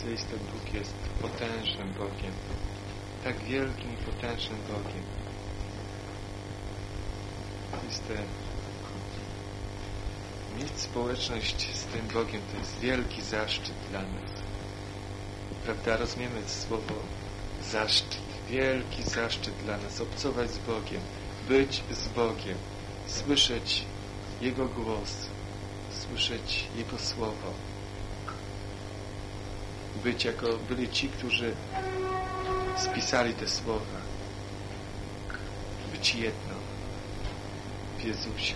zwycięzcy Bóg jest potężnym Bogiem, tak wielkim i potężnym Bogiem. Mieć społeczność z tym Bogiem to jest wielki zaszczyt dla nas. Prawda? Rozumiemy słowo zaszczyt, wielki zaszczyt dla nas, obcować z Bogiem, być z Bogiem, słyszeć Jego głos, słyszeć Jego słowo. Być jako byli ci, którzy spisali te słowa. Być jedno w Jezusie.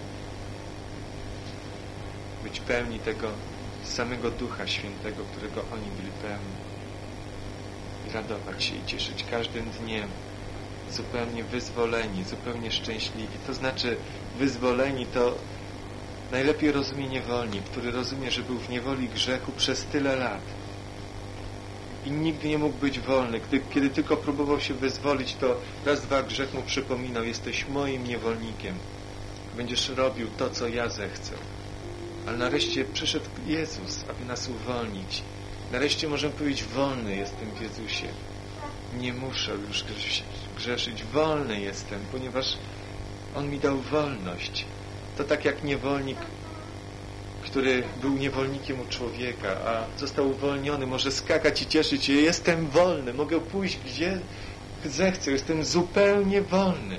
Być pełni tego samego Ducha Świętego, którego oni byli pełni. I radować się i cieszyć każdym dniem. Zupełnie wyzwoleni, zupełnie szczęśliwi. To znaczy wyzwoleni to najlepiej rozumie niewolnik, który rozumie, że był w niewoli grzechu przez tyle lat. I nigdy nie mógł być wolny. Kiedy tylko próbował się wyzwolić, to raz, dwa grzech mu przypominał: jesteś moim niewolnikiem. Będziesz robił to, co ja zechcę. Ale nareszcie przyszedł Jezus, aby nas uwolnić. Nareszcie możemy powiedzieć: wolny jestem w Jezusie. Nie muszę już grzeszyć. Wolny jestem, ponieważ On mi dał wolność. To tak jak niewolnik, który był niewolnikiem u człowieka, a został uwolniony, może skakać i cieszyć się: jestem wolny, mogę pójść gdzie zechcę, jestem zupełnie wolny.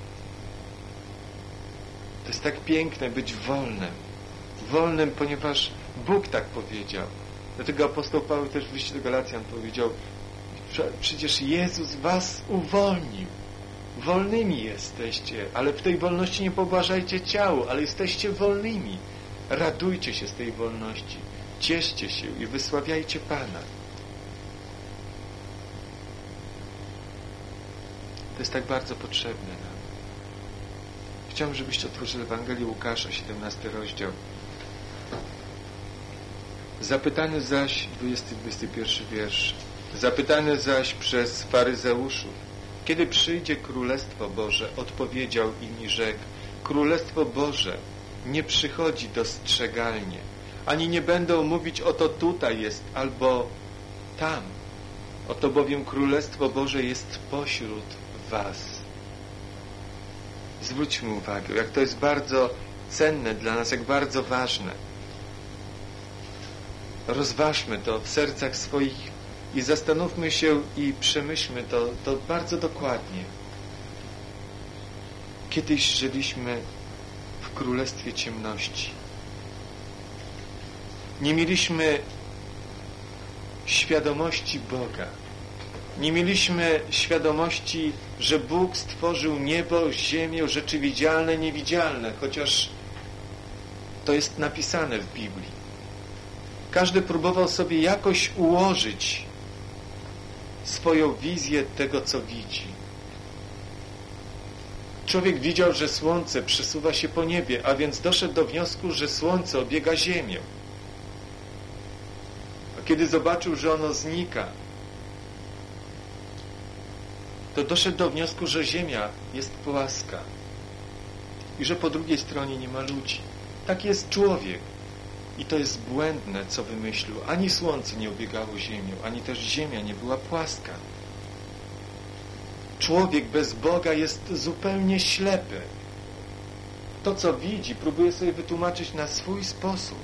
To jest tak piękne być wolnym. Wolnym, ponieważ Bóg tak powiedział. Dlatego apostoł Paweł też w liście do Galacjan powiedział: przecież Jezus was uwolnił. Wolnymi jesteście, ale w tej wolności nie pobłażajcie ciału, ale jesteście wolnymi. Radujcie się z tej wolności, cieszcie się i wysławiajcie Pana. To jest tak bardzo potrzebne nam. Chciałbym, żebyście otworzyli Ewangelię Łukasza, 17 rozdział. Zapytany zaś, 20-21 wiersz, zapytany zaś przez faryzeuszów: kiedy przyjdzie Królestwo Boże? Odpowiedział im i rzekł: Królestwo Boże nie przychodzi dostrzegalnie, ani nie będą mówić: oto tutaj jest, albo tam. Oto bowiem Królestwo Boże jest pośród was. Zwróćmy uwagę, jak to jest bardzo cenne dla nas, jak bardzo ważne. Rozważmy to w sercach swoich i zastanówmy się i przemyślmy to bardzo dokładnie. Kiedyś żyliśmy w królestwie ciemności. Nie mieliśmy świadomości Boga. Nie mieliśmy świadomości, że Bóg stworzył niebo, ziemię, rzeczy widzialne, niewidzialne, chociaż to jest napisane w Biblii. Każdy próbował sobie jakoś ułożyć swoją wizję tego, co widzi. Człowiek widział, że słońce przesuwa się po niebie, a więc doszedł do wniosku, że słońce obiega ziemię. A kiedy zobaczył, że ono znika, to doszedł do wniosku, że ziemia jest płaska i że po drugiej stronie nie ma ludzi. Tak jest człowiek. I to jest błędne, co wymyślił. Ani słońce nie obiegało ziemią, ani też ziemia nie była płaska. Człowiek bez Boga jest zupełnie ślepy. To, co widzi, próbuje sobie wytłumaczyć na swój sposób.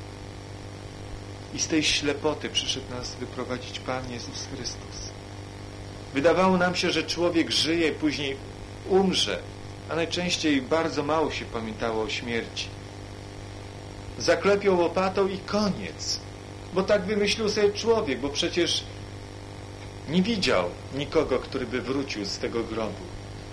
I z tej ślepoty przyszedł nas wyprowadzić Pan Jezus Chrystus. Wydawało nam się, że człowiek żyje i później umrze, a najczęściej bardzo mało się pamiętało o śmierci. Zaklepiał łopatą i koniec. Bo tak wymyślił sobie człowiek, bo przecież nie widział nikogo, który by wrócił z tego grobu.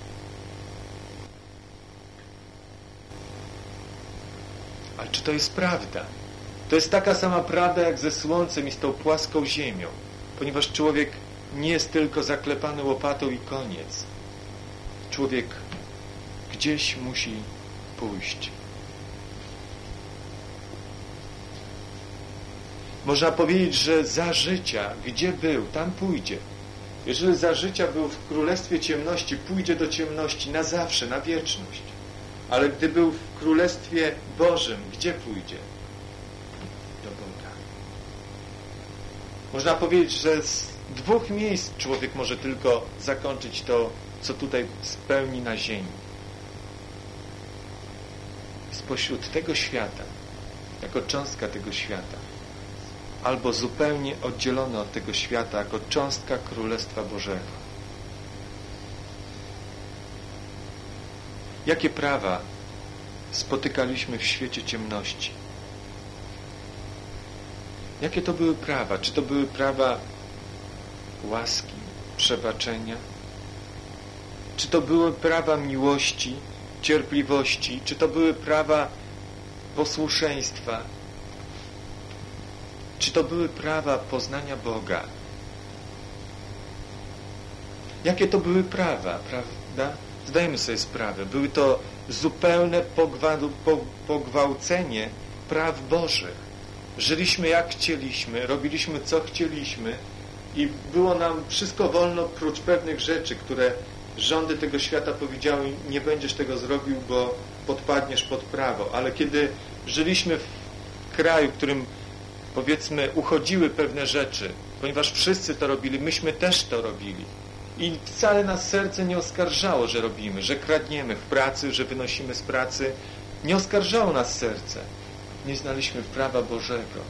Ale czy to jest prawda? To jest taka sama prawda jak ze słońcem i z tą płaską ziemią, ponieważ człowiek nie jest tylko zaklepany łopatą i koniec. Człowiek gdzieś musi pójść. Można powiedzieć, że za życia, gdzie był, tam pójdzie. Jeżeli za życia był w królestwie ciemności, pójdzie do ciemności na zawsze, na wieczność. Ale gdy był w królestwie Bożym, gdzie pójdzie? Do Boga. Można powiedzieć, że z 2 miejsc człowiek może tylko zakończyć to, co tutaj spełni na ziemi. Spośród tego świata, jako cząstka tego świata, albo zupełnie oddzielony od tego świata, jako cząstka Królestwa Bożego. Jakie prawa spotykaliśmy w świecie ciemności? Jakie to były prawa? Czy to były prawa łaski, przebaczenia? Czy to były prawa miłości, cierpliwości? Czy to były prawa posłuszeństwa? Czy to były prawa poznania Boga? Jakie to były prawa, prawda? Zdajemy sobie sprawę. Były to zupełne pogwałcenie praw Bożych. Żyliśmy jak chcieliśmy, robiliśmy co chcieliśmy i było nam wszystko wolno prócz pewnych rzeczy, które rządy tego świata powiedziały: nie będziesz tego zrobił, bo podpadniesz pod prawo. Ale kiedy żyliśmy w kraju, w którym, powiedzmy, uchodziły pewne rzeczy, ponieważ wszyscy to robili, myśmy też to robili. I wcale nas serce nie oskarżało, że robimy, że kradniemy w pracy, że wynosimy z pracy. Nie oskarżało nas serce. Nie znaliśmy prawa Bożego.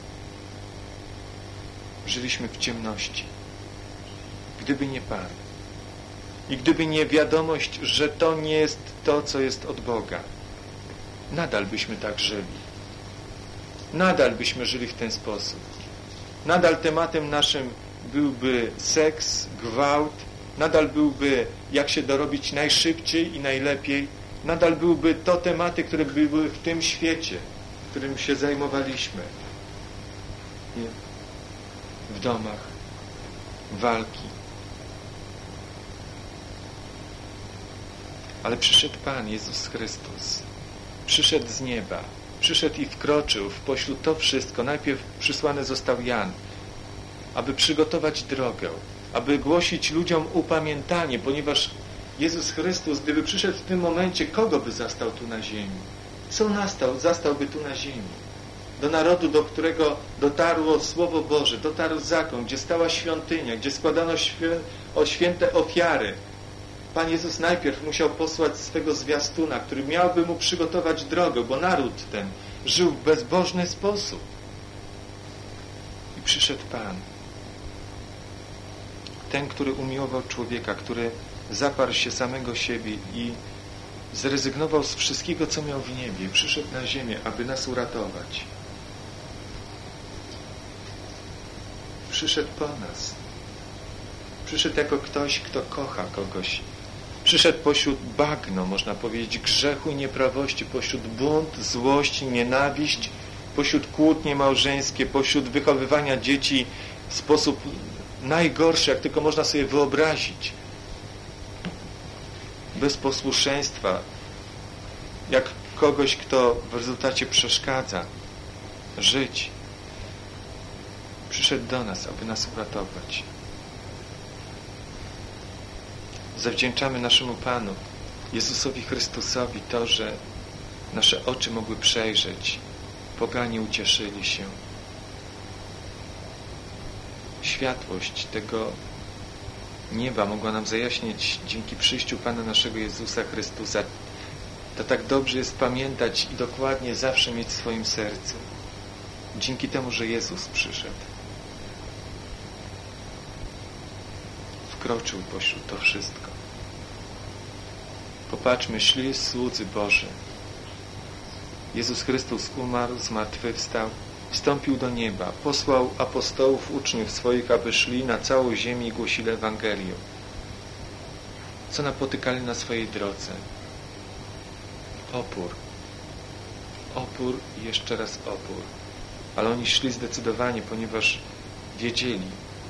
Żyliśmy w ciemności. Gdyby nie Pan i gdyby nie wiadomość, że to nie jest to, co jest od Boga, nadal byśmy tak żyli. Nadal byśmy żyli w ten sposób. Nadal tematem naszym byłby seks, gwałt, nadal byłby jak się dorobić najszybciej i najlepiej, nadal byłby to tematy, które były w tym świecie, którym się zajmowaliśmy. W domach, walki. Ale przyszedł Pan Jezus Chrystus. Przyszedł z nieba. Przyszedł i wkroczył w pośród to wszystko. Najpierw przysłany został Jan, aby przygotować drogę, aby głosić ludziom upamiętanie, ponieważ Jezus Chrystus, gdyby przyszedł w tym momencie, kogo by zastał tu na ziemi? Co zastałby tu na ziemi? Do narodu, do którego dotarło Słowo Boże, dotarł zakon, gdzie stała świątynia, gdzie składano święte ofiary. Pan Jezus najpierw musiał posłać swego zwiastuna, który miałby mu przygotować drogę, bo naród ten żył w bezbożny sposób. I przyszedł Pan. Ten, który umiłował człowieka, który zaparł się samego siebie i zrezygnował z wszystkiego, co miał w niebie. Przyszedł na ziemię, aby nas uratować. Przyszedł po nas. Przyszedł jako ktoś, kto kocha kogoś. Przyszedł pośród bagno, można powiedzieć, grzechu i nieprawości, pośród bunt, złość, nienawiść, pośród kłótnie małżeńskie, pośród wychowywania dzieci w sposób najgorszy, jak tylko można sobie wyobrazić. Bez posłuszeństwa, jak kogoś, kto w rezultacie przeszkadza żyć. Przyszedł do nas, aby nas uratować. Zawdzięczamy naszemu Panu, Jezusowi Chrystusowi, to, że nasze oczy mogły przejrzeć, poganie ucieszyli się. Światłość tego nieba mogła nam zajaśnieć dzięki przyjściu Pana naszego Jezusa Chrystusa. To tak dobrze jest pamiętać i dokładnie zawsze mieć w swoim sercu. Dzięki temu, że Jezus przyszedł. Wkroczył pośród to wszystko. Popatrzmy, szli słudzy Boży. Jezus Chrystus umarł, zmartwychwstał, wstąpił do nieba, posłał apostołów, uczniów swoich, aby szli na całą ziemię i głosili Ewangelię. Co napotykali na swojej drodze? Opór. Opór i jeszcze raz opór. Ale oni szli zdecydowanie, ponieważ wiedzieli,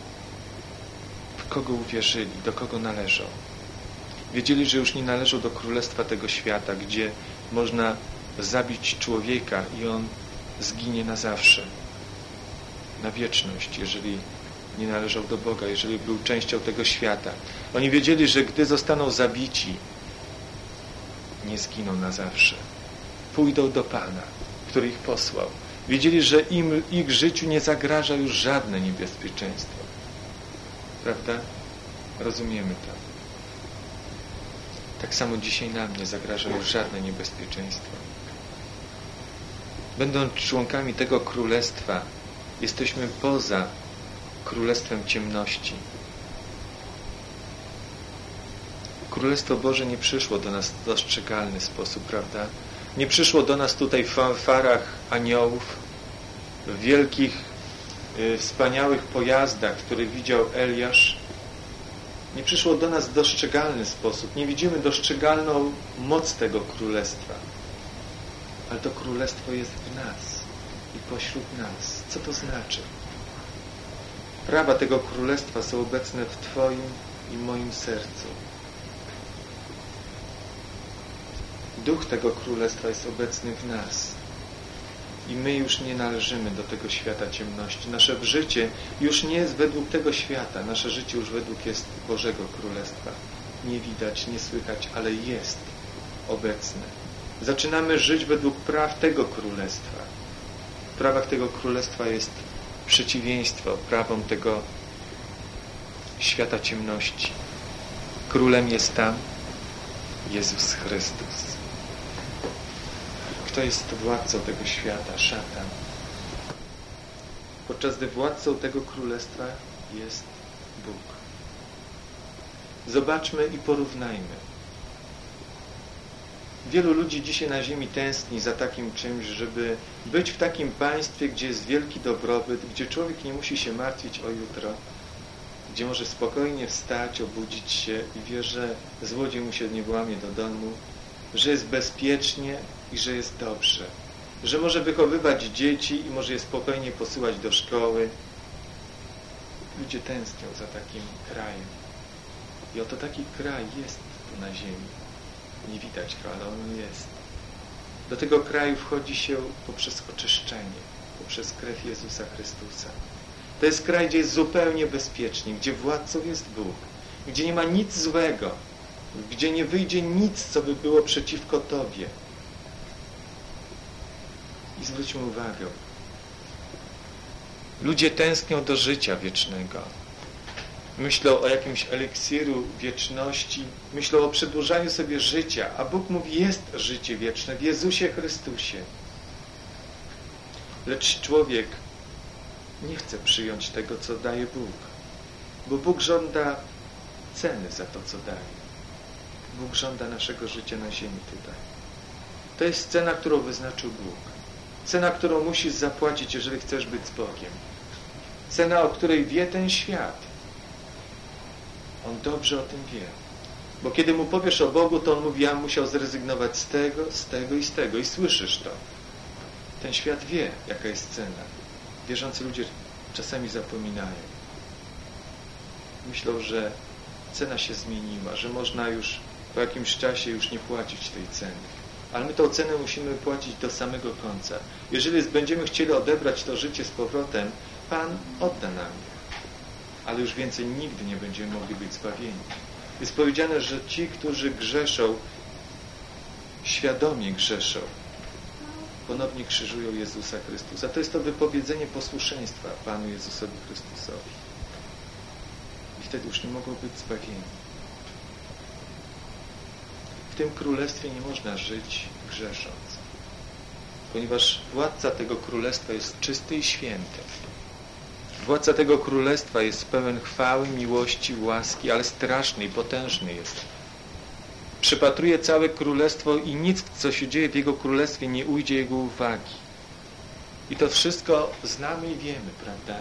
w kogo uwierzyli, do kogo należą. Wiedzieli, że już nie należą do królestwa tego świata, gdzie można zabić człowieka i on zginie na zawsze, na wieczność, jeżeli nie należał do Boga, jeżeli był częścią tego świata. Oni wiedzieli, że gdy zostaną zabici, nie zginą na zawsze. Pójdą do Pana, który ich posłał. Wiedzieli, że ich życiu nie zagraża już żadne niebezpieczeństwo. Prawda? Rozumiemy to. Tak samo dzisiaj nam nie zagraża już żadne niebezpieczeństwo. Będąc członkami tego królestwa, jesteśmy poza królestwem ciemności. Królestwo Boże nie przyszło do nas w dostrzegalny sposób, prawda? Nie przyszło do nas tutaj w fanfarach aniołów, w wielkich, wspaniałych pojazdach, które widział Eliasz. Nie przyszło do nas w dostrzegalny sposób. Nie widzimy dostrzegalną moc tego królestwa. Ale to królestwo jest w nas i pośród nas. Co to znaczy? Prawa tego królestwa są obecne w Twoim i moim sercu. Duch tego królestwa jest obecny w nas. I my już nie należymy do tego świata ciemności. Nasze życie już nie jest według tego świata. Nasze życie już według jest Bożego Królestwa. Nie widać, nie słychać, ale jest obecne. Zaczynamy żyć według praw tego królestwa. W prawach tego królestwa jest przeciwieństwo prawom tego świata ciemności. Królem jest tam Jezus Chrystus. Kto jest władcą tego świata? Szatan. Podczas gdy władcą tego królestwa jest Bóg. Zobaczmy i porównajmy. Wielu ludzi dzisiaj na ziemi tęskni za takim czymś, żeby być w takim państwie, gdzie jest wielki dobrobyt, gdzie człowiek nie musi się martwić o jutro, gdzie może spokojnie wstać, obudzić się i wie, że złodziej mu się nie włamie do domu, że jest bezpiecznie i że jest dobrze, że może wychowywać dzieci i może je spokojnie posyłać do szkoły. Ludzie tęsknią za takim krajem. I oto taki kraj jest tu na ziemi. Nie widać go, ale on jest. Do tego kraju wchodzi się poprzez oczyszczenie, poprzez krew Jezusa Chrystusa. To jest kraj, gdzie jest zupełnie bezpiecznie, gdzie władcą jest Bóg, gdzie nie ma nic złego, gdzie nie wyjdzie nic, co by było przeciwko Tobie. I zwróćmy uwagę, ludzie tęsknią do życia wiecznego. Myślą o jakimś eliksiru wieczności, myślą o przedłużaniu sobie życia, a Bóg mówi, jest życie wieczne w Jezusie Chrystusie. Lecz człowiek nie chce przyjąć tego, co daje Bóg, bo Bóg żąda ceny za to, co daje. Bóg żąda naszego życia na ziemi tutaj. To jest cena, którą wyznaczył Bóg. Cena, którą musisz zapłacić, jeżeli chcesz być z Bogiem. Cena, o której wie ten świat. On dobrze o tym wie. Bo kiedy mu powiesz o Bogu, to on mówi, ja musiał zrezygnować z tego, z tego i z tego. I słyszysz to. Ten świat wie, jaka jest cena. Wierzący ludzie czasami zapominają. Myślą, że cena się zmieniła, że można już po jakimś czasie już nie płacić tej ceny. Ale my tą cenę musimy płacić do samego końca. Jeżeli będziemy chcieli odebrać to życie z powrotem, Pan odda nam je. Ale już więcej nigdy nie będziemy mogli być zbawieni. Jest powiedziane, że ci, którzy grzeszą, świadomie grzeszą, ponownie krzyżują Jezusa Chrystusa. To jest to wypowiedzenie posłuszeństwa Panu Jezusowi Chrystusowi. I wtedy już nie mogą być zbawieni. W tym królestwie nie można żyć grzesząc, ponieważ władca tego królestwa jest czysty i święty. Władca tego królestwa jest pełen chwały, miłości, łaski, ale straszny i potężny jest. Przypatruje całe królestwo i nic, co się dzieje w jego królestwie, nie ujdzie jego uwagi. I to wszystko znamy i wiemy, prawda?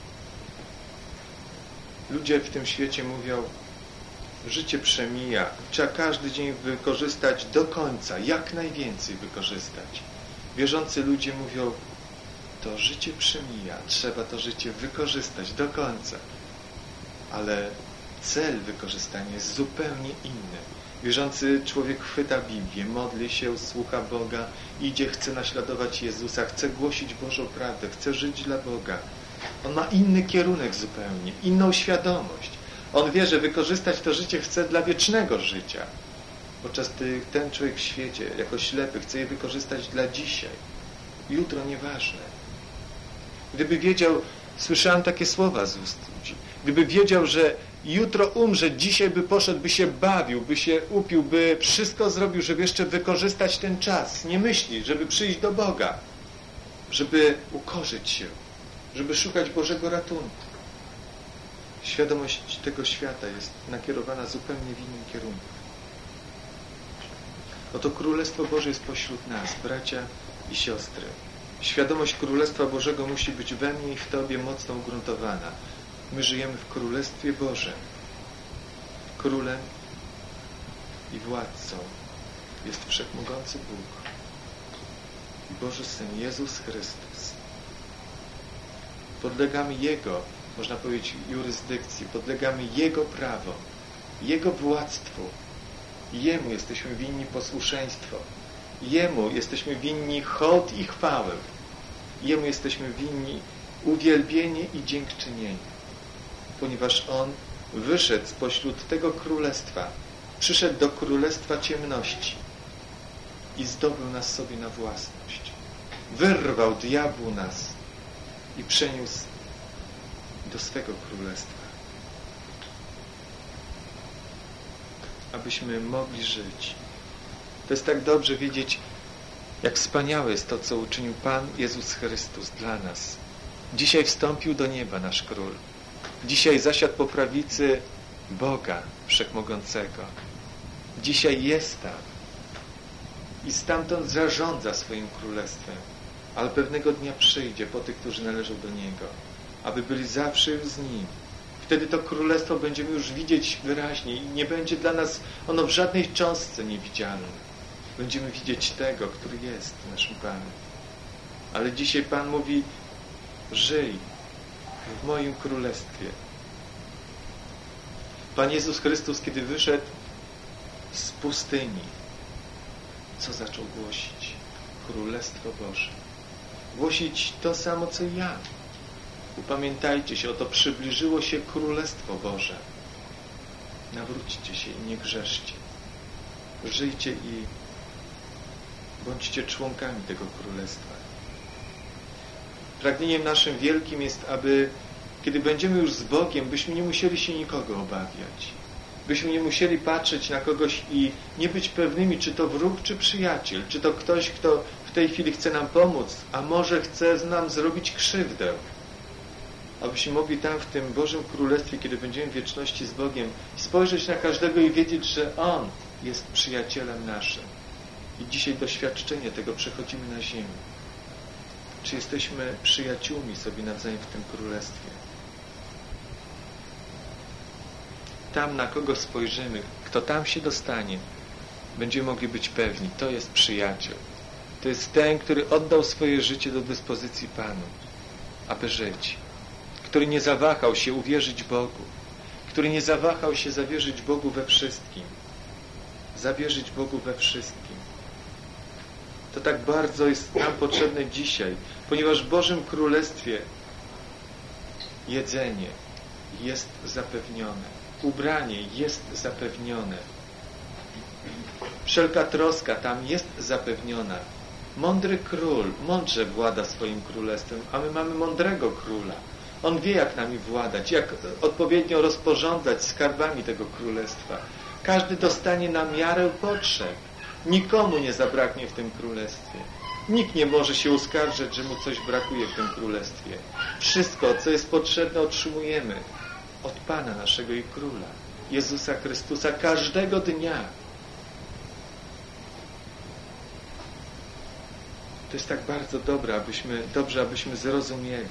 Ludzie w tym świecie mówią, życie przemija, trzeba każdy dzień wykorzystać do końca, jak najwięcej wykorzystać. Wierzący ludzie mówią, to życie przemija, trzeba to życie wykorzystać do końca. Ale cel wykorzystania jest zupełnie inny. Wierzący człowiek chwyta Biblię, modli się, słucha Boga, idzie, chce naśladować Jezusa, chce głosić Bożą prawdę, chce żyć dla Boga. On ma inny kierunek zupełnie, inną świadomość. On wie, że wykorzystać to życie chce dla wiecznego życia. Podczas gdy ten człowiek w świecie, jako ślepy, chce je wykorzystać dla dzisiaj. Jutro nieważne. Gdyby wiedział, słyszałem takie słowa z ust ludzi, gdyby wiedział, że jutro umrze, dzisiaj by poszedł, by się bawił, by się upił, by wszystko zrobił, żeby jeszcze wykorzystać ten czas. Nie myśli, żeby przyjść do Boga, żeby ukorzyć się, żeby szukać Bożego ratunku. Świadomość tego świata jest nakierowana zupełnie w innym kierunku. Oto Królestwo Boże jest pośród nas, bracia i siostry. Świadomość Królestwa Bożego musi być we mnie i w Tobie mocno ugruntowana. My żyjemy w Królestwie Bożym. Królem i władcą jest Wszechmogący Bóg i Boży Syn, Jezus Chrystus. Podlegamy Jego, można powiedzieć, jurysdykcji, podlegamy Jego prawom, Jego władztwu. Jemu jesteśmy winni posłuszeństwo. Jemu jesteśmy winni hołd i chwałę. Jemu jesteśmy winni uwielbienie i dziękczynienie. Ponieważ On wyszedł spośród tego królestwa, przyszedł do królestwa ciemności i zdobył nas sobie na własność. Wyrwał diabłu nas i przeniósł do swego królestwa. Abyśmy mogli żyć. To jest tak dobrze wiedzieć, jak wspaniałe jest to, co uczynił Pan Jezus Chrystus dla nas. Dzisiaj wstąpił do nieba nasz Król. Dzisiaj zasiadł po prawicy Boga Wszechmogącego. Dzisiaj jest tam i stamtąd zarządza swoim królestwem, ale pewnego dnia przyjdzie po tych, którzy należą do Niego, aby byli zawsze już z Nim. Wtedy to królestwo będziemy już widzieć wyraźnie i nie będzie dla nas ono w żadnej cząstce niewidzialne. Będziemy widzieć tego, który jest naszym Panem. Ale dzisiaj Pan mówi: żyj w moim królestwie. Pan Jezus Chrystus, kiedy wyszedł z pustyni, co zaczął głosić? Królestwo Boże. Głosić to samo, co ja. Upamiętajcie się, oto przybliżyło się Królestwo Boże. Nawróćcie się i nie grzeszcie. Żyjcie i bądźcie członkami tego Królestwa. Pragnieniem naszym wielkim jest, aby kiedy będziemy już z Bogiem, byśmy nie musieli się nikogo obawiać. Byśmy nie musieli patrzeć na kogoś i nie być pewnymi, czy to wróg, czy przyjaciel, czy to ktoś, kto w tej chwili chce nam pomóc, a może chce nam zrobić krzywdę. Abyśmy mogli tam w tym Bożym Królestwie, kiedy będziemy w wieczności z Bogiem, spojrzeć na każdego i wiedzieć, że On jest przyjacielem naszym. I dzisiaj doświadczenie tego przechodzimy na ziemi. Czy jesteśmy przyjaciółmi sobie nawzajem w tym Królestwie? Tam, na kogo spojrzymy, kto tam się dostanie, będziemy mogli być pewni, to jest przyjaciel. To jest ten, który oddał swoje życie do dyspozycji Panu, aby żyć. Który nie zawahał się uwierzyć Bogu. Który nie zawahał się zawierzyć Bogu we wszystkim. Zawierzyć Bogu we wszystkim. To tak bardzo jest nam potrzebne dzisiaj, ponieważ w Bożym Królestwie jedzenie jest zapewnione. Ubranie jest zapewnione. Wszelka troska tam jest zapewniona. Mądry król mądrze włada swoim królestwem, a my mamy mądrego króla. On wie, jak nami władać, jak odpowiednio rozporządzać skarbami tego królestwa. Każdy dostanie na miarę potrzeb. Nikomu nie zabraknie w tym królestwie. Nikt nie może się uskarżać, że mu coś brakuje w tym królestwie. Wszystko, co jest potrzebne, otrzymujemy od Pana naszego i Króla, Jezusa Chrystusa, każdego dnia. To jest tak bardzo dobrze, abyśmy zrozumieli.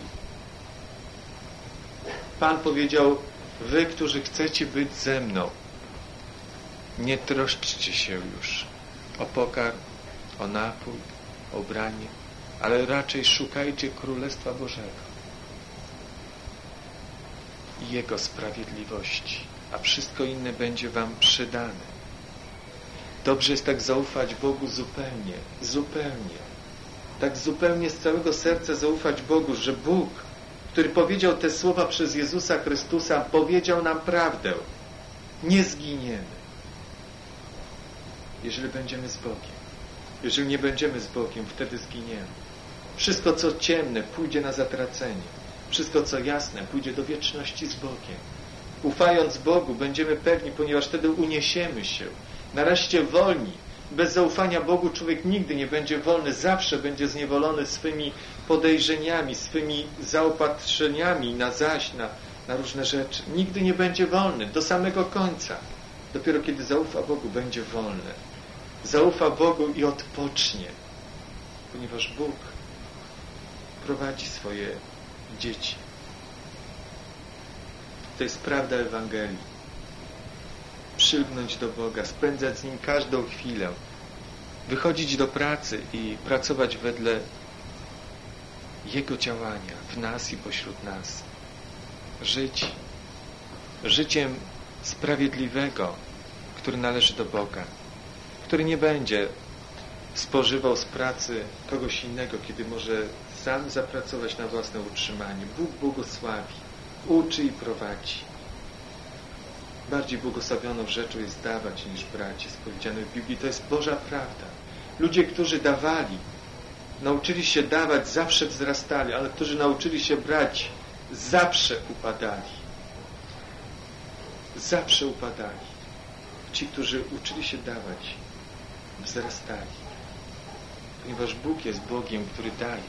Pan powiedział: wy, którzy chcecie być ze mną, nie troszczcie się już o pokarm, o napój, o ubranie, ale raczej szukajcie Królestwa Bożego i Jego sprawiedliwości, a wszystko inne będzie wam przydane. Dobrze jest tak zaufać Bogu zupełnie, tak zupełnie z całego serca zaufać Bogu, że Bóg, który powiedział te słowa przez Jezusa Chrystusa, powiedział nam prawdę. Nie zginiemy, jeżeli będziemy z Bogiem. Jeżeli nie będziemy z Bogiem, wtedy zginiemy. Wszystko, co ciemne, pójdzie na zatracenie. Wszystko, co jasne, pójdzie do wieczności z Bogiem. Ufając Bogu, będziemy pewni, ponieważ wtedy uniesiemy się. Nareszcie wolni. Bez zaufania Bogu człowiek nigdy nie będzie wolny. Zawsze będzie zniewolony swymi podejrzeniami, swymi zaopatrzeniami na różne rzeczy. Nigdy nie będzie wolny. Do samego końca. Dopiero kiedy zaufa Bogu, będzie wolny. Zaufa Bogu i odpocznie. Ponieważ Bóg prowadzi swoje dzieci. To jest prawda Ewangelii. Przylgnąć do Boga, spędzać z Nim każdą chwilę, wychodzić do pracy i pracować wedle Jego działania w nas i pośród nas. Żyć życiem sprawiedliwego, który należy do Boga, który nie będzie spożywał z pracy kogoś innego, kiedy może sam zapracować na własne utrzymanie. Bóg błogosławi, uczy i prowadzi. Bardziej błogosławioną rzeczą jest dawać niż brać, jest powiedziane w Biblii. To jest Boża prawda. Ludzie, którzy dawali, nauczyli się dawać, zawsze wzrastali, ale którzy nauczyli się brać, zawsze upadali. Zawsze upadali. Ci, którzy uczyli się dawać, wzrastali. Ponieważ Bóg jest Bogiem, który daje.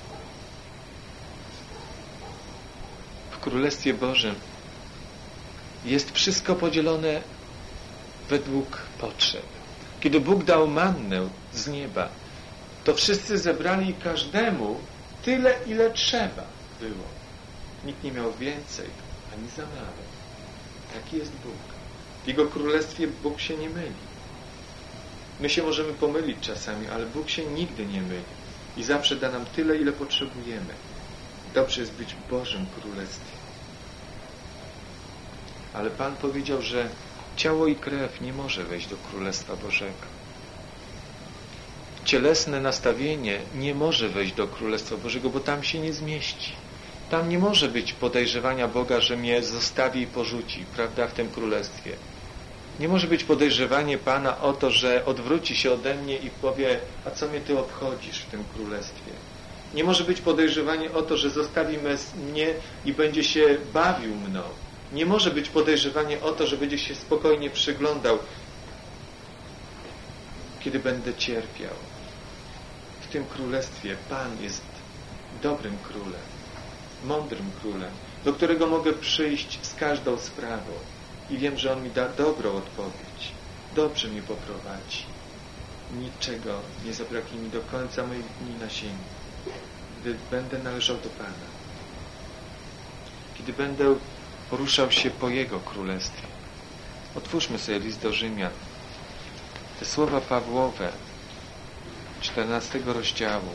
W Królestwie Bożym jest wszystko podzielone według potrzeb. Kiedy Bóg dał mannę z nieba, to wszyscy zebrali każdemu tyle, ile trzeba było. Nikt nie miał więcej, ani za mało. Taki jest Bóg. W Jego Królestwie Bóg się nie myli. My się możemy pomylić czasami, ale Bóg się nigdy nie myli. I zawsze da nam tyle, ile potrzebujemy. Dobrze jest być w Bożym Królestwie. Ale Pan powiedział, że ciało i krew nie może wejść do Królestwa Bożego. Cielesne nastawienie nie może wejść do Królestwa Bożego, bo tam się nie zmieści. Tam nie może być podejrzewania Boga, że mnie zostawi i porzuci, prawda, w tym Królestwie. Nie może być podejrzewanie Pana o to, że odwróci się ode mnie i powie, a co mnie Ty obchodzisz w tym Królestwie. Nie może być podejrzewanie o to, że zostawi mnie i będzie się bawił mną. Nie może być podejrzewanie o to, że będzie się spokojnie przyglądał, kiedy będę cierpiał. W tym Królestwie Pan jest dobrym królem, mądrym królem, do którego mogę przyjść z każdą sprawą i wiem, że On mi da dobrą odpowiedź, dobrze mnie poprowadzi. Niczego nie zabraknie mi do końca moich dni na ziemi, gdy będę należał do Pana. Kiedy będę poruszał się po Jego Królestwie. Otwórzmy sobie list do Rzymian. Te słowa Pawłowe, 14 rozdziału,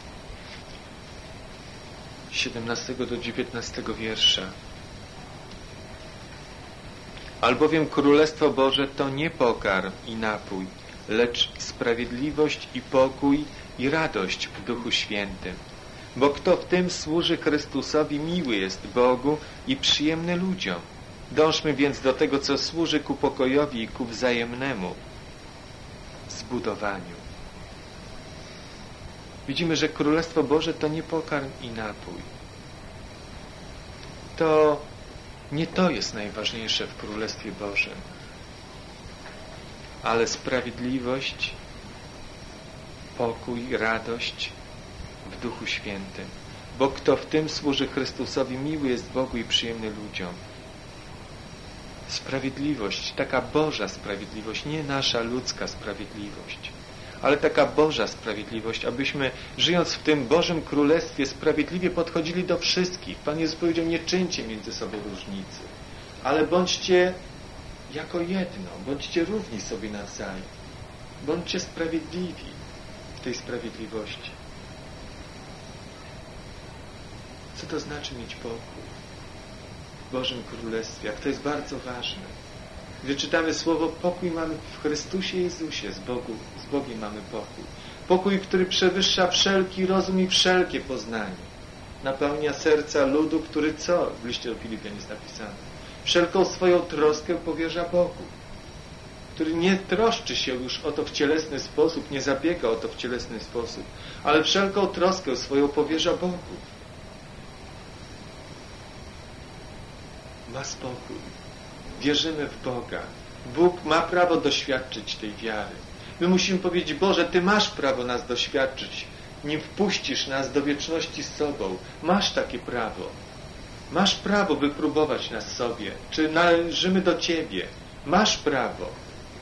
17 do 19 wiersza. Albowiem Królestwo Boże to nie pokarm i napój, lecz sprawiedliwość i pokój i radość w Duchu Świętym. Bo kto w tym służy Chrystusowi, miły jest Bogu i przyjemny ludziom. Dążmy więc do tego, co służy ku pokojowi i ku wzajemnemu zbudowaniu. Widzimy, że Królestwo Boże to nie pokarm i napój. Nie to jest najważniejsze w Królestwie Bożym, ale sprawiedliwość, pokój, radość w Duchu Świętym. Bo kto w tym służy Chrystusowi, miły jest Bogu i przyjemny ludziom. Sprawiedliwość, taka Boża sprawiedliwość, nie nasza ludzka sprawiedliwość, ale taka Boża sprawiedliwość, abyśmy, żyjąc w tym Bożym Królestwie, sprawiedliwie podchodzili do wszystkich. Pan Jezus powiedział, nie czyńcie między sobą różnicy, ale bądźcie jako jedno, bądźcie równi sobie nawzajem. Bądźcie sprawiedliwi w tej sprawiedliwości. Co to znaczy mieć pokój w Bożym Królestwie? Jak to jest bardzo ważne. Gdy czytamy słowo pokój mamy w Chrystusie Jezusie, z Bogiem mamy pokój. Pokój, który przewyższa wszelki rozum i wszelkie poznanie. Napełnia serca ludu, który w liście do Filipian jest napisane? Wszelką swoją troskę powierza Bogu. który nie troszczy się już o to w cielesny sposób, nie zabiega o to w cielesny sposób, ale wszelką troskę swoją powierza Bogu. Ma spokój. Wierzymy w Boga. Bóg ma prawo doświadczyć tej wiary. My musimy powiedzieć: Boże, Ty masz prawo nas doświadczyć. Nie wpuścisz nas do wieczności z sobą. Masz takie prawo. Masz prawo wypróbować nas sobie. Czy należymy do Ciebie. Masz prawo.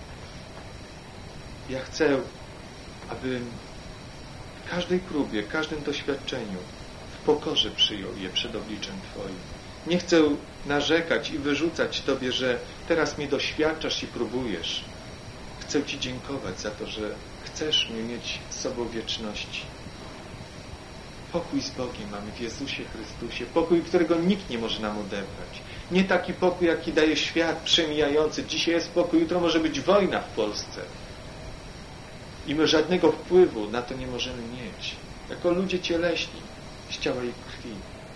Ja chcę, aby w każdej próbie, w każdym doświadczeniu w pokorze przyjął je przed obliczem Twoim. Nie chcę narzekać i wyrzucać Tobie, że teraz mnie doświadczasz i próbujesz. Chcę Ci dziękować za to, że chcesz mnie mieć z sobą w wieczności. Pokój z Bogiem mamy w Jezusie Chrystusie. Pokój, którego nikt nie może nam odebrać. Nie taki pokój, jaki daje świat przemijający. Dzisiaj jest pokój, jutro może być wojna w Polsce. I my żadnego wpływu na to nie możemy mieć. Jako ludzie cieleśni, z ciała i krwi.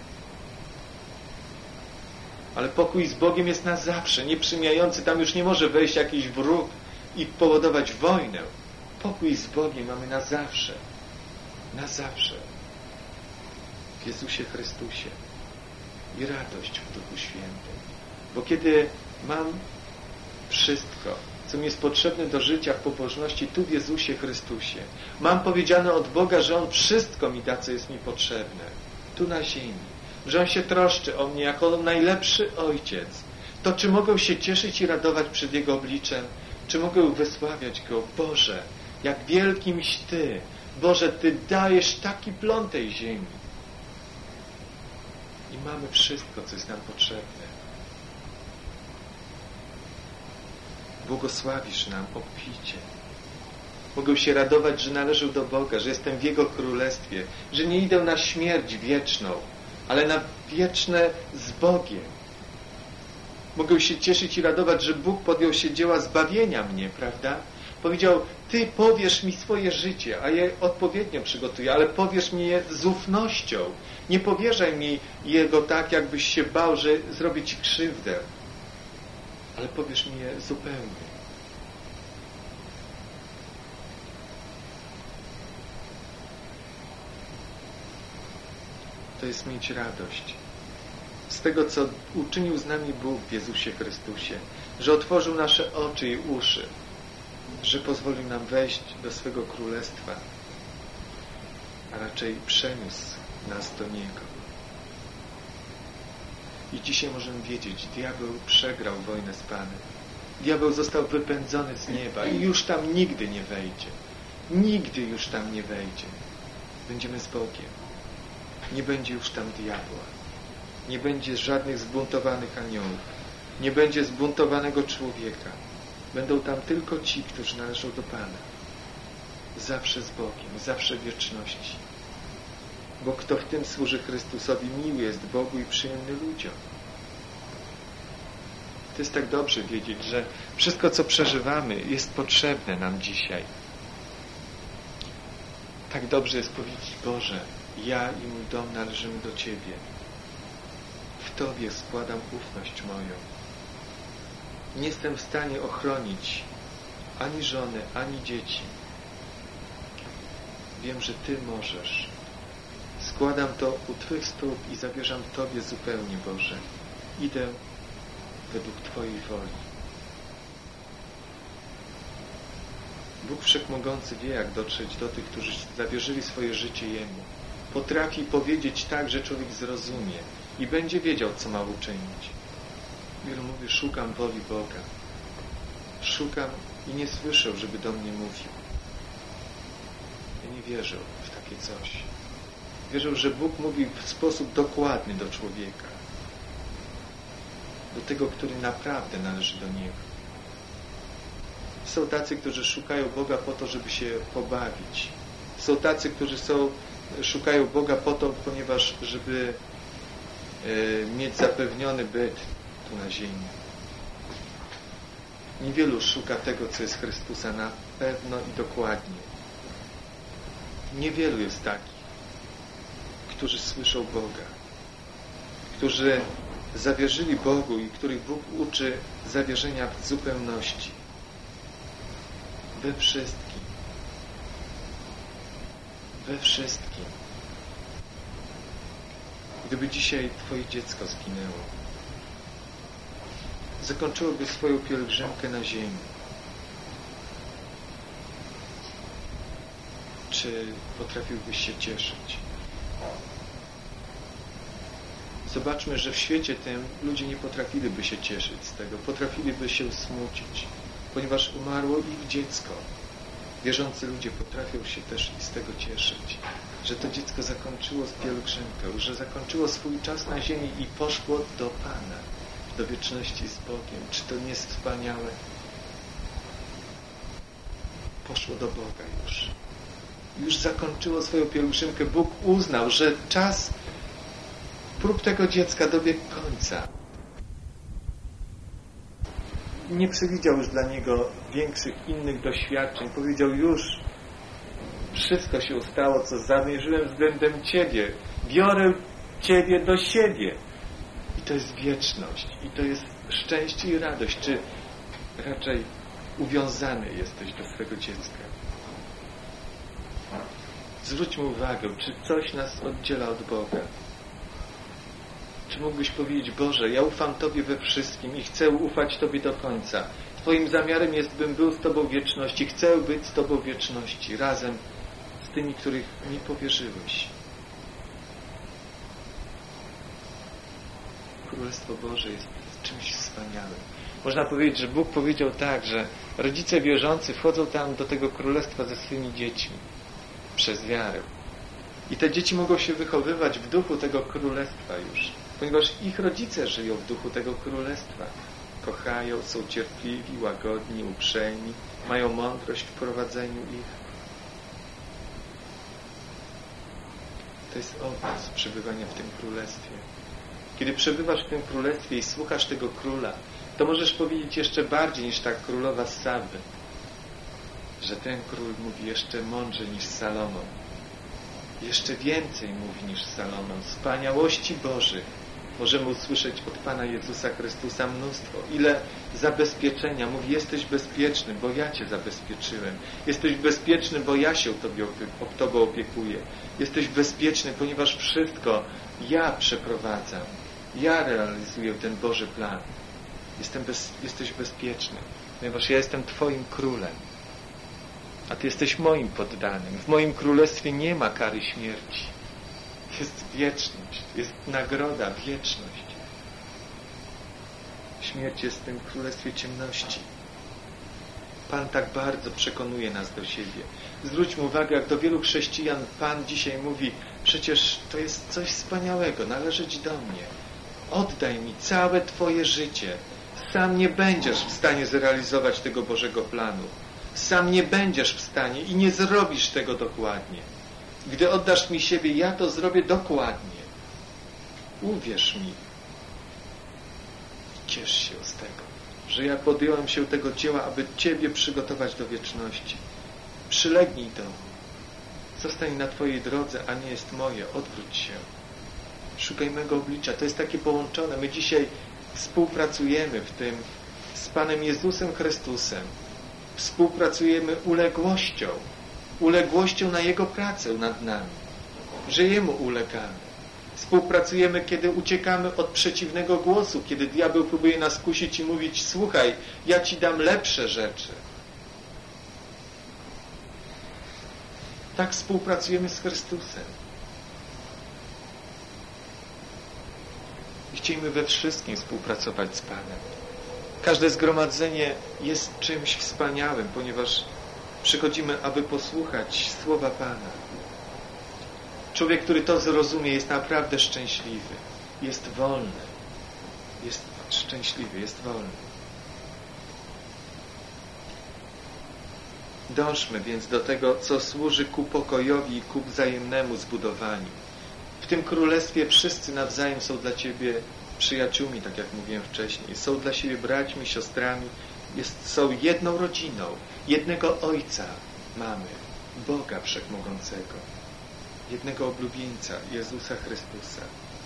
Ale pokój z Bogiem jest na zawsze, nieprzemijający. Tam już nie może wejść jakiś wróg i powodować wojnę. Pokój z Bogiem mamy na zawsze. Na zawsze. W Jezusie Chrystusie. I radość w Duchu Świętym. Bo kiedy mam wszystko, co mi jest potrzebne do życia w pobożności, tu w Jezusie Chrystusie, mam powiedziane od Boga, że On wszystko mi da, co jest mi potrzebne. Tu na ziemi. Że On się troszczy o mnie jako najlepszy Ojciec. To czy mogę się cieszyć i radować przed Jego obliczem? Czy mogę wysławiać Go? Boże, jak wielkimś Ty. Boże, Ty dajesz taki plon tej ziemi. I mamy wszystko, co jest nam potrzebne. Błogosławisz nam obficie. Mogę się radować, że należę do Boga, że jestem w Jego Królestwie, że nie idę na śmierć wieczną, ale na wieczne z Bogiem. Mogę się cieszyć i radować, że Bóg podjął się dzieła zbawienia mnie, prawda? Powiedział: Ty powiesz mi swoje życie, a je odpowiednio przygotuję, ale powiesz mi je z ufnością. Nie powierzaj mi jego tak, jakbyś się bał, że zrobię Ci krzywdę, ale powiesz mi je zupełnie. To jest mieć radość z tego, co uczynił z nami Bóg w Jezusie Chrystusie, że otworzył nasze oczy i uszy, że pozwolił nam wejść do swego Królestwa, a raczej przeniósł nas do Niego. I dzisiaj możemy wiedzieć, diabeł przegrał wojnę z Panem. Diabeł został wypędzony z nieba i już tam nigdy nie wejdzie. Nigdy już tam nie wejdzie. Będziemy z Bogiem. Nie będzie już tam diabła. Nie będzie żadnych zbuntowanych aniołów. Nie będzie zbuntowanego człowieka. Będą tam tylko ci, którzy należą do Pana. Zawsze z Bogiem, zawsze w wieczności. Bo kto w tym służy Chrystusowi, miły jest Bogu i przyjemny ludziom. To jest tak dobrze wiedzieć, że wszystko, co przeżywamy, jest potrzebne nam dzisiaj. Tak dobrze jest powiedzieć: Boże, ja i mój dom należymy do Ciebie. W Tobie składam ufność moją. Nie jestem w stanie ochronić ani żony, ani dzieci. Wiem, że Ty możesz. Składam to u Twych stóp i zawierzam Tobie zupełnie, Boże. Idę według Twojej woli. Bóg Wszechmogący wie, jak dotrzeć do tych, którzy zawierzyli swoje życie Jemu. Potrafi powiedzieć tak, że człowiek zrozumie i będzie wiedział, co ma uczynić. Wielu mówi: szukam woli Boga. Szukam i nie słyszę, żeby do mnie mówił. Ja nie wierzę w takie coś. Wierzę, że Bóg mówi w sposób dokładny do człowieka. Do tego, który naprawdę należy do Niego. Są tacy, którzy szukają Boga po to, żeby się pobawić. Są tacy, którzy szukają Boga po to, ponieważ żeby mieć zapewniony byt tu na ziemi. Niewielu szuka tego, co jest Chrystusa na pewno i dokładnie. Niewielu jest takich, którzy słyszą Boga, którzy zawierzyli Bogu i których Bóg uczy zawierzenia w zupełności. we wszystkim. We wszystkim. Gdyby dzisiaj Twoje dziecko zginęło, zakończyłoby swoją pielgrzymkę na ziemi, czy potrafiłbyś się cieszyć? Zobaczmy, że w świecie tym ludzie nie potrafiliby się cieszyć z tego, potrafiliby się smucić, ponieważ umarło ich dziecko. Wierzący ludzie potrafią się też i z tego cieszyć, że to dziecko zakończyło pielgrzymkę, że zakończyło swój czas na ziemi i poszło do Pana, do wieczności z Bogiem. Czy to nie jest wspaniałe? Poszło do Boga już. Już zakończyło swoją pielgrzymkę. Bóg uznał, że czas prób tego dziecka dobiegł końca. Nie przewidział już dla niego większych innych doświadczeń. Powiedział: już wszystko się stało, co zamierzyłem względem Ciebie. Biorę Ciebie do siebie. I to jest wieczność. I to jest szczęście i radość. Czy raczej uwiązany jesteś do swego dziecka? Zwróćmy uwagę, czy coś nas oddziela od Boga. Czy mógłbyś powiedzieć: Boże, ja ufam Tobie we wszystkim i chcę ufać Tobie do końca. Twoim zamiarem jest, bym był z Tobą w wieczności. Chcę być z Tobą w wieczności, razem z tymi, których mi powierzyłeś. Królestwo Boże jest czymś wspaniałym. Można powiedzieć, że Bóg powiedział tak, że rodzice wierzący wchodzą tam do tego królestwa ze swymi dziećmi przez wiarę. I te dzieci mogą się wychowywać w duchu tego królestwa już, ponieważ ich rodzice żyją w duchu tego królestwa. Kochają, są cierpliwi, łagodni, uprzejmi, mają mądrość w prowadzeniu ich. To jest obraz przebywania w tym królestwie. Kiedy przebywasz w tym królestwie i słuchasz tego króla, to możesz powiedzieć jeszcze bardziej niż ta królowa z Saby, że ten król mówi jeszcze mądrzej niż Salomon. Jeszcze więcej mówi niż Salomon. Wspaniałości Bożych możemy usłyszeć od Pana Jezusa Chrystusa mnóstwo. Ile zabezpieczenia. Mówi: jesteś bezpieczny, bo ja Cię zabezpieczyłem. Jesteś bezpieczny, bo ja się Tobą opiekuję. Jesteś bezpieczny, ponieważ wszystko ja przeprowadzam. Ja realizuję ten Boży plan. Jesteś bezpieczny, ponieważ ja jestem Twoim królem. A Ty jesteś moim poddanym. W moim królestwie nie ma kary śmierci. Jest wieczność. Jest nagroda, wieczność. Śmierć jest w tym królestwie ciemności. Pan tak bardzo przekonuje nas do siebie. Zwróćmy uwagę, jak do wielu chrześcijan Pan dzisiaj mówi: przecież to jest coś wspaniałego, należeć do mnie. Oddaj mi całe Twoje życie. Sam nie będziesz w stanie zrealizować tego Bożego planu. Sam nie będziesz w stanie i nie zrobisz tego dokładnie. Gdy oddasz mi siebie, ja to zrobię dokładnie. Uwierz mi. Ciesz się z tego, że ja podjąłem się tego dzieła, aby Ciebie przygotować do wieczności. Przylegnij do mnie. Zostań na Twojej drodze, a nie jest moje. Odwróć się. Szukaj mego oblicza. To jest takie połączone. My dzisiaj współpracujemy w tym z Panem Jezusem Chrystusem. Współpracujemy uległością na Jego pracę nad nami, że Jemu ulegamy. Współpracujemy, kiedy uciekamy od przeciwnego głosu, kiedy diabeł próbuje nas kusić i mówić: słuchaj, ja Ci dam lepsze rzeczy. Tak współpracujemy z Chrystusem. I chcielibyśmy we wszystkim współpracować z Panem. Każde zgromadzenie jest czymś wspaniałym, ponieważ przychodzimy, aby posłuchać słowa Pana. Człowiek, który to zrozumie, jest naprawdę szczęśliwy. Jest wolny. Jest szczęśliwy, jest wolny. Dążmy więc do tego, co służy ku pokojowi i ku wzajemnemu zbudowaniu. W tym królestwie wszyscy nawzajem są dla Ciebie przyjaciółmi, tak jak mówiłem wcześniej. Są dla siebie braćmi, siostrami. Są jedną rodziną. Jednego Ojca mamy. Boga Wszechmogącego. Jednego oblubieńca, Jezusa Chrystusa.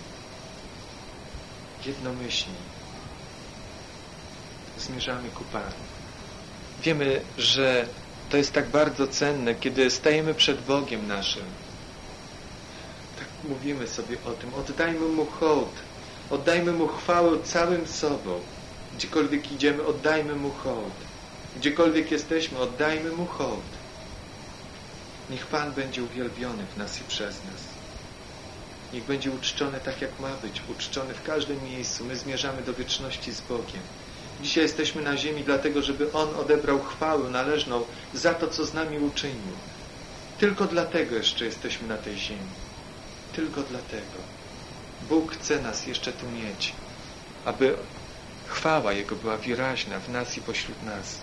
Jednomyślni. Zmierzamy ku Panu. Wiemy, że To jest tak bardzo cenne, kiedy stajemy przed Bogiem naszym. Tak mówimy sobie o tym. Oddajmy Mu hołd. Oddajmy Mu chwałę całym sobą. Gdziekolwiek idziemy, oddajmy Mu hołd. Gdziekolwiek jesteśmy, oddajmy Mu hołd. Niech Pan będzie uwielbiony w nas i przez nas. Niech będzie uczczony tak, jak ma być. Uczczony w każdym miejscu. My zmierzamy do wieczności z Bogiem. Dzisiaj jesteśmy na ziemi dlatego, żeby On odebrał chwałę należną za to, co z nami uczynił. Tylko dlatego jeszcze jesteśmy na tej ziemi. Tylko dlatego. Bóg chce nas jeszcze tu mieć, aby chwała Jego była wyraźna w nas i pośród nas.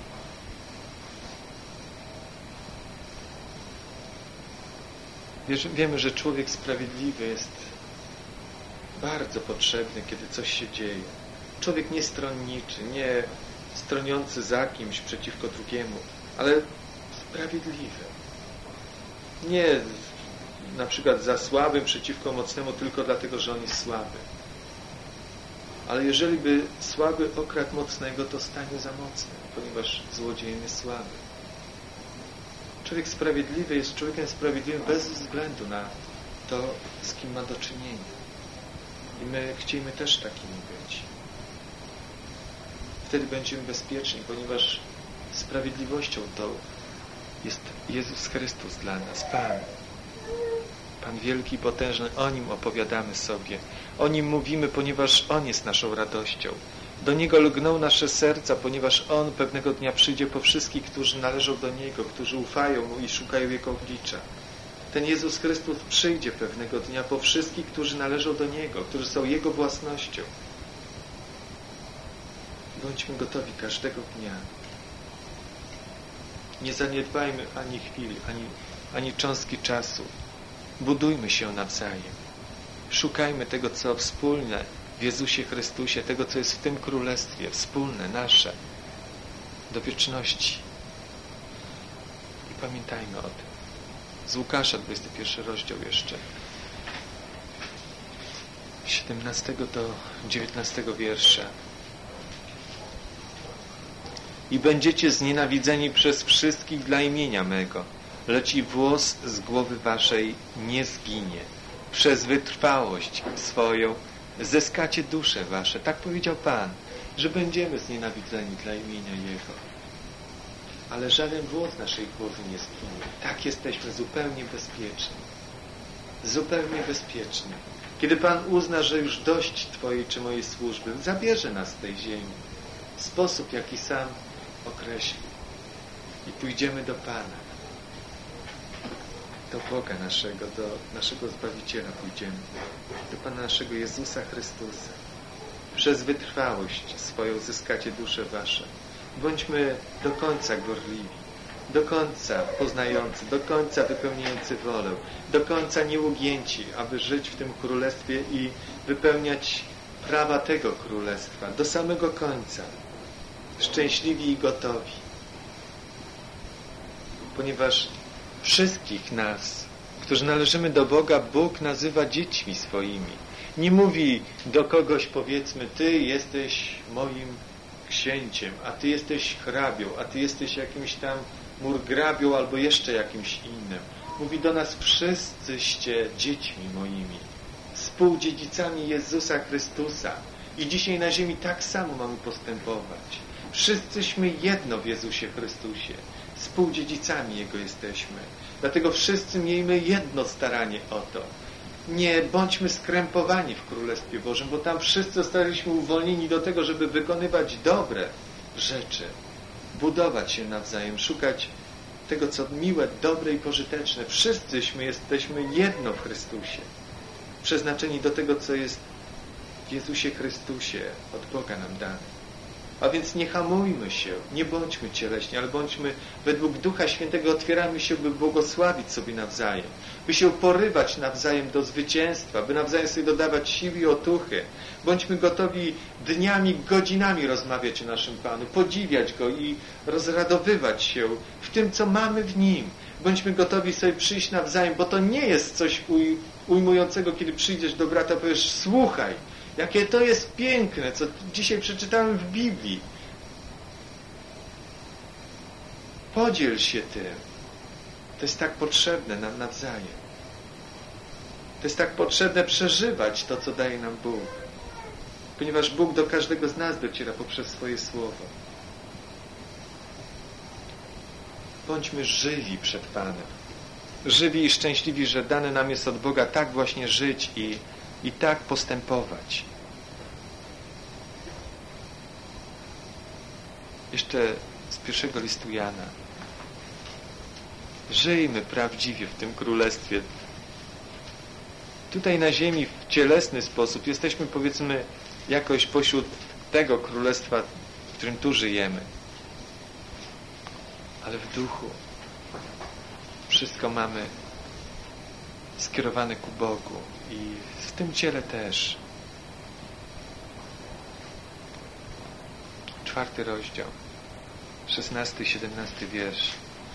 Wiemy, że człowiek sprawiedliwy jest bardzo potrzebny, kiedy coś się dzieje. Człowiek nie stronniczy, nie stroniący za kimś przeciwko drugiemu, ale sprawiedliwy. Nie na przykład za słabym przeciwko mocnemu tylko dlatego, że on jest słaby. Ale jeżeli by słaby okradł mocnego, to stanie za mocny, ponieważ złodziejem jest słaby. Człowiek sprawiedliwy jest człowiekiem sprawiedliwym bez względu na to, z kim ma do czynienia. I my chcemy też takimi być. Wtedy będziemy bezpieczni, ponieważ sprawiedliwością to jest Jezus Chrystus dla nas, Pan. Pan wielki i potężny, o Nim opowiadamy sobie. O Nim mówimy, ponieważ On jest naszą radością. Do Niego lgną nasze serca, ponieważ On pewnego dnia przyjdzie po wszystkich, którzy należą do Niego, którzy ufają Mu i szukają Jego oblicza. Ten Jezus Chrystus przyjdzie pewnego dnia po wszystkich, którzy należą do Niego, którzy są Jego własnością. Bądźmy gotowi każdego dnia. Nie zaniedbajmy ani chwili, ani cząstki czasu. Budujmy się nawzajem. Szukajmy tego, co wspólne w Jezusie Chrystusie, tego, co jest w tym Królestwie, wspólne, nasze, do wieczności. I pamiętajmy o tym. Z Łukasza, 21 rozdział jeszcze. 17 do 19 wiersza. I będziecie znienawidzeni przez wszystkich dla imienia mego, lecz i włos z głowy waszej nie zginie. Przez wytrwałość swoją zyskacie dusze wasze. Tak powiedział Pan, że będziemy znienawidzeni dla imienia Jego. Ale żaden włos naszej głowy nie zginie. Tak jesteśmy zupełnie bezpieczni. Zupełnie bezpieczni. Kiedy Pan uzna, że już dość Twojej czy mojej służby, zabierze nas z tej ziemi w sposób, jaki sam określi. I pójdziemy do Pana. Do Boga naszego, do naszego Zbawiciela pójdziemy. Do Pana naszego Jezusa Chrystusa. Przez wytrwałość swoją zyskacie dusze wasze. Bądźmy do końca gorliwi, do końca poznający, do końca wypełniający wolę, do końca nieugięci, aby żyć w tym Królestwie i wypełniać prawa tego Królestwa, do samego końca. Szczęśliwi i gotowi. Ponieważ wszystkich nas, którzy należymy do Boga, Bóg nazywa dziećmi swoimi. Nie mówi do kogoś, powiedzmy, ty jesteś moim księciem, a ty jesteś hrabią, a ty jesteś jakimś tam murgrabią albo jeszcze jakimś innym. Mówi do nas, wszyscyście dziećmi moimi, współdziedzicami Jezusa Chrystusa. I dzisiaj na ziemi tak samo mamy postępować. Wszyscyśmy jedno w Jezusie Chrystusie. Współdziedzicami Jego jesteśmy. Dlatego wszyscy miejmy jedno staranie o to. Nie bądźmy skrępowani w Królestwie Bożym, bo tam wszyscy zostaliśmy uwolnieni do tego, żeby wykonywać dobre rzeczy, budować się nawzajem, szukać tego, co miłe, dobre i pożyteczne. Wszyscyśmy jesteśmy jedno w Chrystusie. Przeznaczeni do tego, co jest w Jezusie Chrystusie od Boga nam dane. A więc nie hamujmy się, nie bądźmy cieleśni, ale bądźmy według Ducha Świętego, otwieramy się, by błogosławić sobie nawzajem, by się porywać nawzajem do zwycięstwa, by nawzajem sobie dodawać siły i otuchy. Bądźmy gotowi dniami, godzinami rozmawiać o naszym Panu, podziwiać Go i rozradowywać się w tym, co mamy w Nim. Bądźmy gotowi sobie przyjść nawzajem, bo to nie jest coś ujmującego, kiedy przyjdziesz do brata, powiesz, słuchaj, jakie to jest piękne, co dzisiaj przeczytałem w Biblii. Podziel się tym. To jest tak potrzebne nam nawzajem. To jest tak potrzebne przeżywać to, co daje nam Bóg. Ponieważ Bóg do każdego z nas dociera poprzez swoje słowo. Bądźmy żywi przed Panem. Żywi i szczęśliwi, że dane nam jest od Boga tak właśnie żyć i tak postępować. Jeszcze z pierwszego listu Jana. Żyjmy prawdziwie w tym królestwie. Tutaj na ziemi w cielesny sposób jesteśmy, powiedzmy, jakoś pośród tego królestwa, w którym tu żyjemy. Ale w duchu wszystko mamy skierowane ku Bogu i w tym ciele też. 4 rozdział, 16-17 wiersz.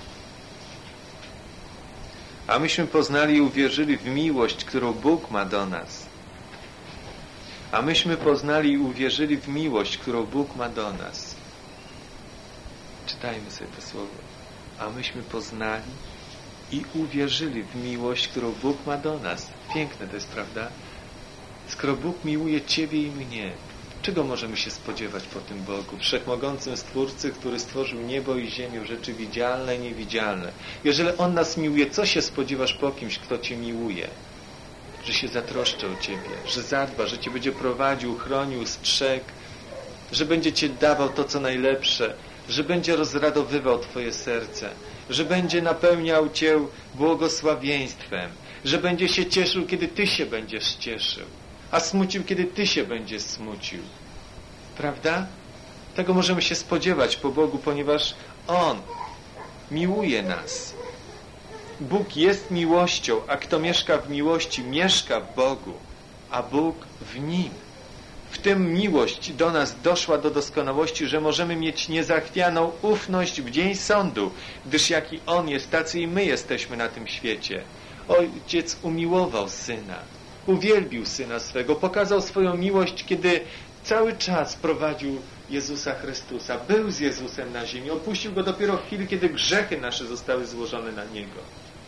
A myśmy poznali i uwierzyli w miłość, którą Bóg ma do nas. A myśmy poznali i uwierzyli w miłość, którą Bóg ma do nas. Czytajmy sobie to słowo. A myśmy poznali i uwierzyli w miłość, którą Bóg ma do nas. Piękne to jest, prawda? Skoro Bóg miłuje Ciebie i mnie, czego możemy się spodziewać po tym Bogu? Wszechmogącym Stwórcy, który stworzył niebo i ziemię, rzeczy widzialne i niewidzialne. Jeżeli On nas miłuje, co się spodziewasz po kimś, kto Cię miłuje? Że się zatroszczy o Ciebie, że zadba, że Cię będzie prowadził, chronił, strzegł, że będzie Cię dawał to, co najlepsze, że będzie rozradowywał Twoje serce, że będzie napełniał Cię błogosławieństwem, że będzie się cieszył, kiedy Ty się będziesz cieszył, a smucił, kiedy Ty się będziesz smucił. Prawda? Tego możemy się spodziewać po Bogu, ponieważ On miłuje nas. Bóg jest miłością, a kto mieszka w miłości, mieszka w Bogu, a Bóg w Nim. W tym miłość do nas doszła do doskonałości, że możemy mieć niezachwianą ufność w dzień sądu, gdyż jaki On jest, tacy i my jesteśmy na tym świecie. Ojciec umiłował Syna, uwielbił Syna swego, pokazał swoją miłość, kiedy cały czas prowadził Jezusa Chrystusa, był z Jezusem na ziemi, opuścił Go dopiero w chwili, kiedy grzechy nasze zostały złożone na Niego.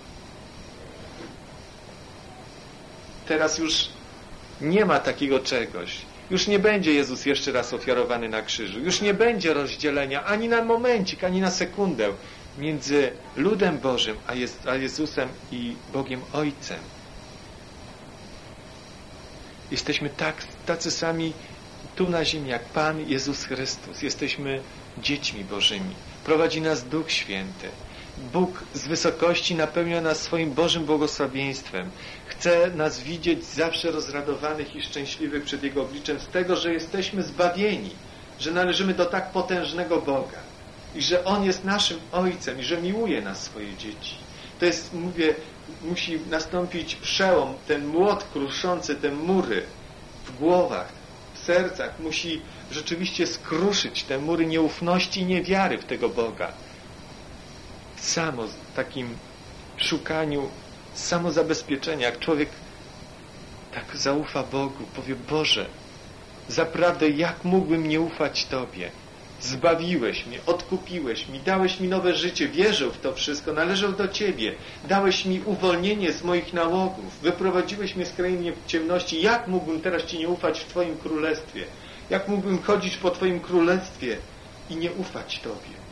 Teraz już nie ma takiego czegoś. Już nie będzie Jezus jeszcze raz ofiarowany na krzyżu. Już nie będzie rozdzielenia ani na momencik, ani na sekundę między ludem Bożym a Jezusem i Bogiem Ojcem. Jesteśmy tacy sami tu na ziemi, jak Pan Jezus Chrystus. Jesteśmy dziećmi Bożymi. Prowadzi nas Duch Święty. Bóg z wysokości napełnia nas swoim Bożym błogosławieństwem. Chce nas widzieć zawsze rozradowanych i szczęśliwych przed Jego obliczem z tego, że jesteśmy zbawieni, że należymy do tak potężnego Boga i że On jest naszym Ojcem i że miłuje nas, swoje dzieci. To jest, mówię, musi nastąpić przełom, ten młot kruszący te mury w głowach, w sercach, musi rzeczywiście skruszyć te mury nieufności i niewiary w tego Boga. Samo w takim szukaniu samozabezpieczenia, jak człowiek tak zaufa Bogu, powie: Boże, zaprawdę jak mógłbym nie ufać Tobie? Zbawiłeś mnie, odkupiłeś mi, dałeś mi nowe życie, wierzył w to wszystko, należał do Ciebie, dałeś mi uwolnienie z moich nałogów, wyprowadziłeś mnie z krainy ciemności. Jak mógłbym teraz Ci nie ufać w Twoim królestwie? Jak mógłbym chodzić po Twoim królestwie i nie ufać Tobie?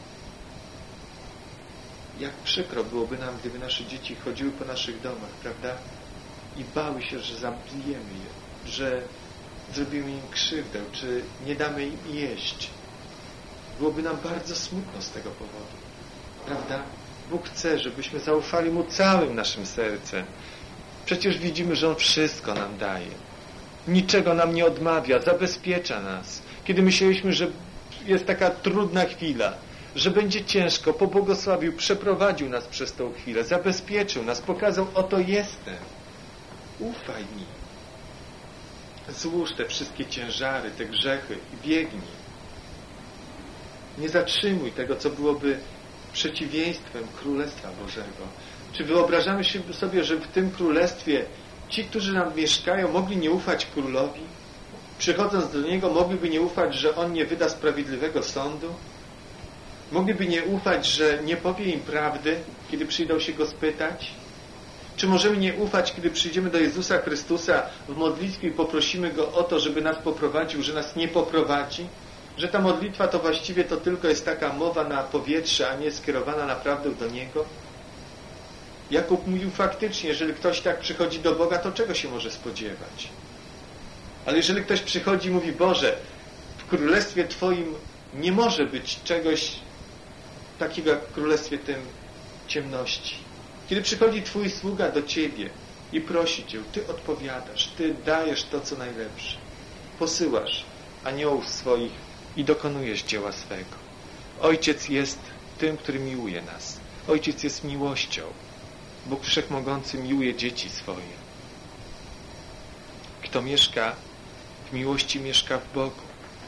Jak przykro byłoby nam, gdyby nasze dzieci chodziły po naszych domach, prawda? I bały się, że zabijemy je, że zrobimy im krzywdę, czy nie damy im jeść. Byłoby nam bardzo smutno z tego powodu, prawda? Bóg chce, żebyśmy zaufali Mu całym naszym sercem. Przecież widzimy, że On wszystko nam daje. Niczego nam nie odmawia, zabezpiecza nas. Kiedy myśleliśmy, że jest taka trudna chwila, że będzie ciężko, pobłogosławił, przeprowadził nas przez tą chwilę, zabezpieczył nas, pokazał: oto jestem. Ufaj mi. Złóż te wszystkie ciężary, te grzechy i biegnij. Nie zatrzymuj tego, co byłoby przeciwieństwem Królestwa Bożego. Czy wyobrażamy sobie, że w tym Królestwie ci, którzy nam mieszkają, mogli nie ufać Królowi? Przychodząc do Niego, mogliby nie ufać, że On nie wyda sprawiedliwego sądu? Mogliby nie ufać, że nie powie im prawdy, kiedy przyjdą się Go spytać? Czy możemy nie ufać, kiedy przyjdziemy do Jezusa Chrystusa w modlitwie i poprosimy Go o to, żeby nas poprowadził, że nas nie poprowadzi? Że ta modlitwa to właściwie to tylko jest taka mowa na powietrze, a nie skierowana naprawdę do Niego? Jakub mówił faktycznie, jeżeli ktoś tak przychodzi do Boga, to czego się może spodziewać? Ale jeżeli ktoś przychodzi i mówi, Boże, w Królestwie Twoim nie może być czegoś takiego jak w Królestwie tym ciemności. Kiedy przychodzi Twój sługa do Ciebie i prosi Cię, Ty odpowiadasz, Ty dajesz to, co najlepsze. Posyłasz aniołów swoich i dokonujesz dzieła swego. Ojciec jest tym, który miłuje nas. Ojciec jest miłością. Bóg Wszechmogący miłuje dzieci swoje. Kto mieszka w miłości, mieszka w Bogu.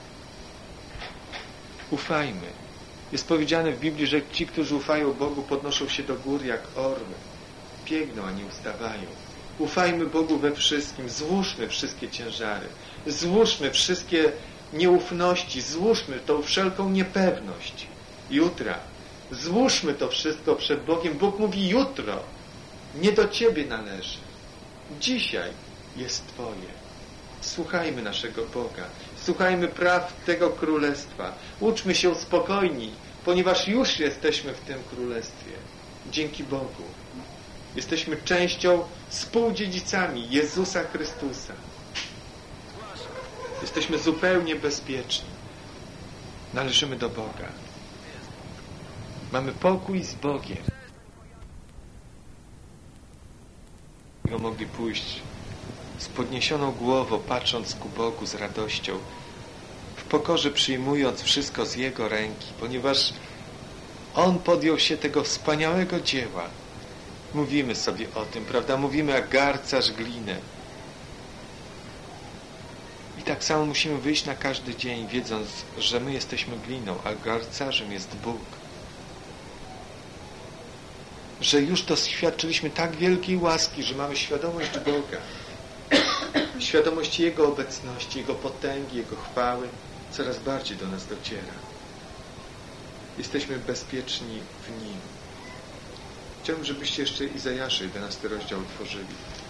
Ufajmy. Jest powiedziane w Biblii, że ci, którzy ufają Bogu, podnoszą się do gór jak orły. Biegną, a nie ustawają. Ufajmy Bogu we wszystkim. Złóżmy wszystkie ciężary. Złóżmy wszystkie nieufności. Złóżmy tą wszelką niepewność. Jutra. Złóżmy to wszystko przed Bogiem. Bóg mówi jutro. Nie do Ciebie należy. Dzisiaj jest Twoje. Słuchajmy naszego Boga. Słuchajmy praw tego Królestwa. Uczmy się spokojni, ponieważ już jesteśmy w tym Królestwie. Dzięki Bogu. Jesteśmy częścią, współdziedzicami Jezusa Chrystusa. Jesteśmy zupełnie bezpieczni. Należymy do Boga. Mamy pokój z Bogiem. Mogli pójść z podniesioną głową, patrząc ku Bogu z radością, w pokorze przyjmując wszystko z Jego ręki, ponieważ On podjął się tego wspaniałego dzieła. Mówimy sobie o tym, prawda? Mówimy jak garcarz glinę. I tak samo musimy wyjść na każdy dzień, wiedząc, że my jesteśmy gliną, a garcarzem jest Bóg. Że już doświadczyliśmy tak wielkiej łaski, że mamy świadomość Boga. Świadomość Jego obecności, Jego potęgi, Jego chwały coraz bardziej do nas dociera. Jesteśmy bezpieczni w Nim. Chciałbym, żebyście jeszcze Izajasza 11 rozdział otworzyli.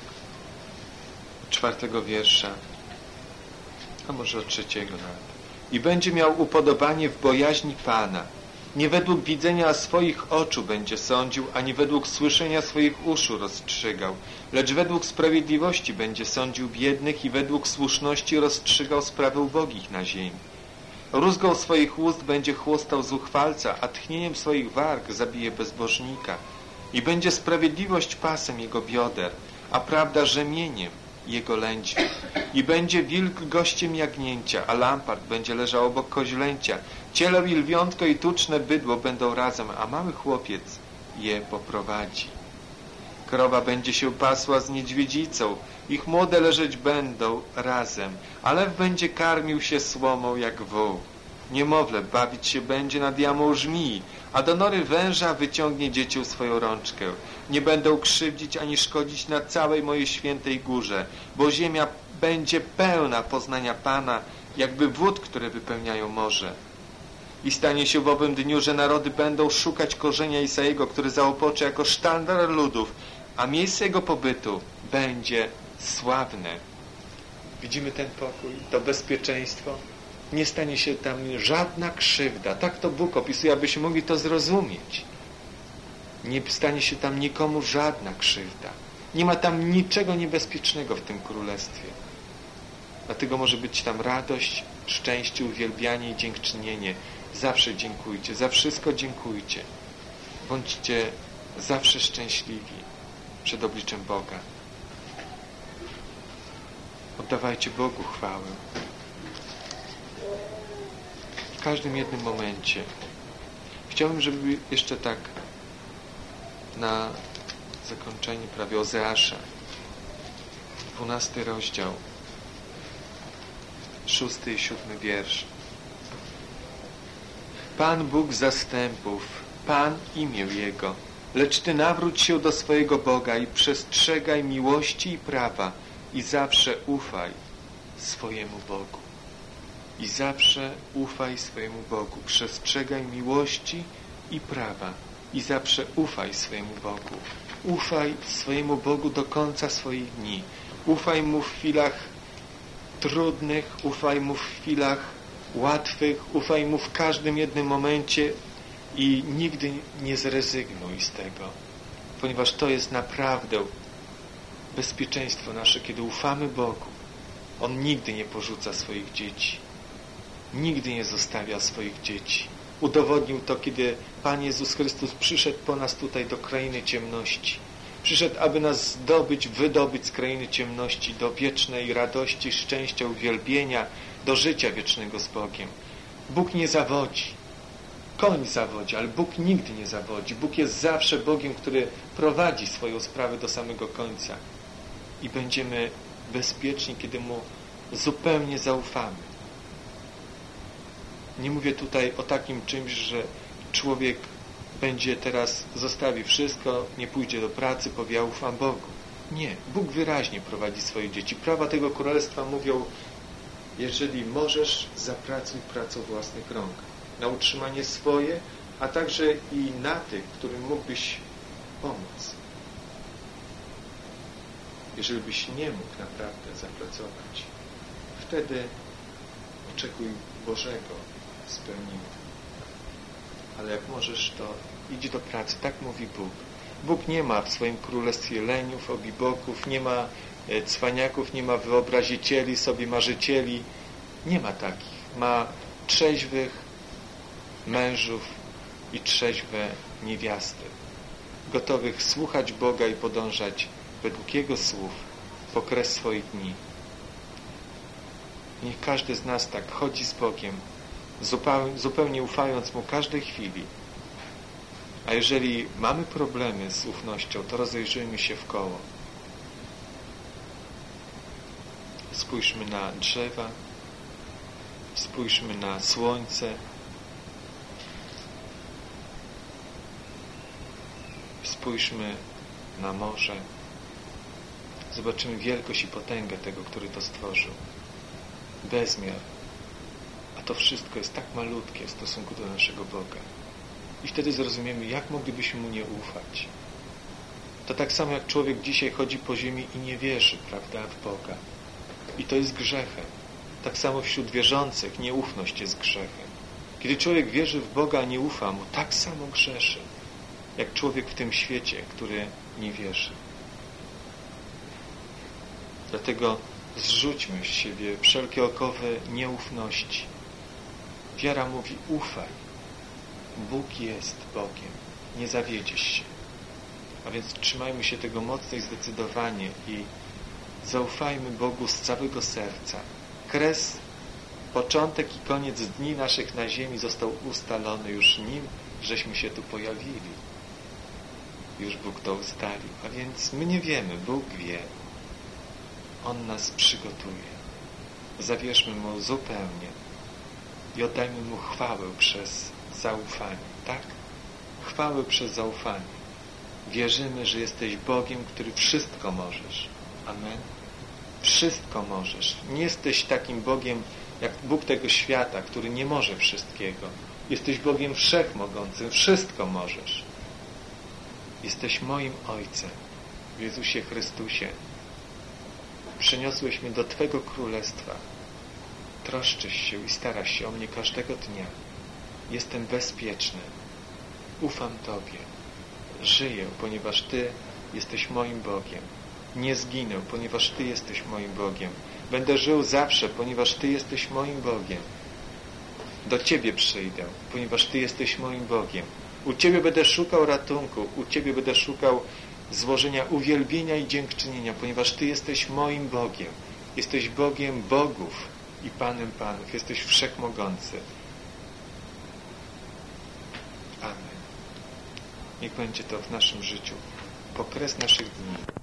4 wiersza, a może od 3 nawet. I będzie miał upodobanie w bojaźni Pana. Nie według widzenia swoich oczu będzie sądził, ani według słyszenia swoich uszu rozstrzygał, lecz według sprawiedliwości będzie sądził biednych i według słuszności rozstrzygał sprawy ubogich na ziemi. Rózgą swoich ust będzie chłostał zuchwalca, a tchnieniem swoich warg zabije bezbożnika. I będzie sprawiedliwość pasem jego bioder, a prawda rzemieniem jego lędźwi. I będzie wilk gościem jagnięcia, a lampart będzie leżał obok koźlęcia. Ciele i lwiątko i tuczne bydło będą razem, a mały chłopiec je poprowadzi. Krowa będzie się pasła z niedźwiedzicą, ich młode leżeć będą razem, a lew będzie karmił się słomą jak woł. Niemowlę bawić się będzie nad jamą żmii, a do nory węża wyciągnie dziecię swoją rączkę. Nie będą krzywdzić ani szkodzić na całej mojej świętej górze, bo ziemia będzie pełna poznania Pana, jakby wód, które wypełniają morze. I stanie się w owym dniu, że narody będą szukać korzenia Isaiego, który zaopocze jako sztandar ludów, a miejsce jego pobytu będzie sławne. Widzimy ten pokój, to bezpieczeństwo. Nie stanie się tam żadna krzywda. Tak to Bóg opisuje, abyśmy mogli to zrozumieć. Nie stanie się tam nikomu żadna krzywda. Nie ma tam niczego niebezpiecznego w tym królestwie. Dlatego może być tam radość, szczęście, uwielbianie i dziękczynienie. Zawsze dziękujcie, za wszystko dziękujcie. Bądźcie zawsze szczęśliwi przed obliczem Boga. Oddawajcie Bogu chwałę. W każdym jednym momencie. Chciałbym, żeby jeszcze tak na zakończenie prawie Ozeasza, 12 rozdział, 6 i 7 wiersz. Pan Bóg zastępów, Pan imię Jego, lecz Ty nawróć się do swojego Boga i przestrzegaj miłości i prawa i zawsze ufaj swojemu Bogu. i zawsze ufaj swojemu Bogu. Przestrzegaj miłości i prawa i zawsze ufaj swojemu Bogu. Ufaj swojemu Bogu do końca swoich dni. Ufaj Mu w chwilach trudnych, ufaj Mu w chwilach łatwych, ufaj Mu w każdym jednym momencie i nigdy nie zrezygnuj z tego, ponieważ to jest naprawdę bezpieczeństwo nasze, kiedy ufamy Bogu. On nigdy nie porzuca swoich dzieci. Nigdy nie zostawia swoich dzieci. Udowodnił to, kiedy Pan Jezus Chrystus przyszedł po nas tutaj do krainy ciemności. Przyszedł, aby nas wydobyć z krainy ciemności do wiecznej radości, szczęścia, uwielbienia, do życia wiecznego z Bogiem. Bóg nie zawodzi. Koń zawodzi, ale Bóg nigdy nie zawodzi. Bóg jest zawsze Bogiem, który prowadzi swoją sprawę do samego końca. I będziemy bezpieczni, kiedy Mu zupełnie zaufamy. Nie mówię tutaj o takim czymś, że człowiek będzie teraz, zostawi wszystko, nie pójdzie do pracy, powie, ja ufam Bogu. Nie. Bóg wyraźnie prowadzi swoje dzieci. Prawa tego królestwa mówią, jeżeli możesz, zapracuj pracą własnych rąk. Na utrzymanie swoje, a także i na tych, którym mógłbyś pomóc. Jeżeli byś nie mógł naprawdę zapracować, wtedy oczekuj Bożego spełnienia. Ale jak możesz, to idź do pracy. Tak mówi Bóg. Bóg nie ma w swoim królestwie leniów, obiboków, nie ma cwaniaków, nie ma wyobrazicieli, sobie marzycieli. Nie ma takich. Ma trzeźwych mężów i trzeźwe niewiasty, gotowych słuchać Boga i podążać według Jego słów po kres swoich dni. Niech każdy z nas tak chodzi z Bogiem, zupełnie ufając Mu każdej chwili. A jeżeli mamy problemy z ufnością, to rozejrzyjmy się w koło. Spójrzmy na drzewa, spójrzmy na słońce, spójrzmy na morze. Zobaczymy wielkość i potęgę tego, który to stworzył. Bezmiar. A to wszystko jest tak malutkie w stosunku do naszego Boga. I wtedy zrozumiemy, jak moglibyśmy Mu nie ufać. To tak samo jak człowiek dzisiaj chodzi po ziemi i nie wierzy, prawda, w Boga. I to jest grzechem. Tak samo wśród wierzących nieufność jest grzechem. Kiedy człowiek wierzy w Boga, a nie ufa Mu, tak samo grzeszy, jak człowiek w tym świecie, który nie wierzy. Dlatego zrzućmy z siebie wszelkie okowy nieufności. Wiara mówi, ufaj. Bóg jest Bogiem. Nie zawiedziesz się. A więc trzymajmy się tego mocno i zdecydowanie i zaufajmy Bogu z całego serca. Kres, początek i koniec dni naszych na ziemi został ustalony już nim, żeśmy się tu pojawili. Już Bóg to ustalił. A więc my nie wiemy, Bóg wie. On nas przygotuje. Zawierzmy Mu zupełnie i oddajmy Mu chwałę przez zaufanie. Tak? Chwałę przez zaufanie. Wierzymy, że jesteś Bogiem, który wszystko możesz. Amen. Wszystko możesz. Nie jesteś takim Bogiem, jak Bóg tego świata, który nie może wszystkiego. Jesteś Bogiem wszechmogącym. Wszystko możesz. Jesteś moim Ojcem w Jezusie Chrystusie. Przeniosłeś mnie do Twego Królestwa. Troszczysz się i starasz się o mnie każdego dnia. Jestem bezpieczny. Ufam Tobie. Żyję, ponieważ Ty jesteś moim Bogiem. Nie zginę, ponieważ Ty jesteś moim Bogiem. Będę żył zawsze, ponieważ Ty jesteś moim Bogiem. Do Ciebie przyjdę, ponieważ Ty jesteś moim Bogiem. U Ciebie będę szukał ratunku. U Ciebie będę szukał złożenia uwielbienia i dziękczynienia, ponieważ Ty jesteś moim Bogiem. Jesteś Bogiem bogów i Panem panów. Jesteś wszechmogący. Amen. Niech będzie to w naszym życiu po kres naszych dni.